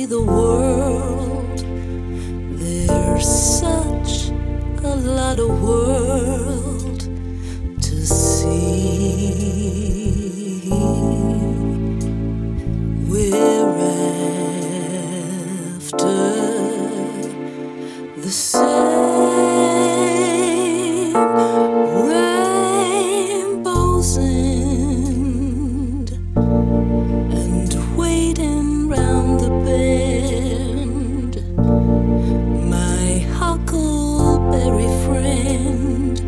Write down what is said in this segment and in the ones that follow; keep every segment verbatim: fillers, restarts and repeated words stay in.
the world. There's such a lot of world to see. We're after the same rainbows end and waiting round the bend. My huckleberry friend,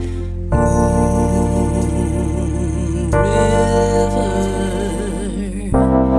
Moon River.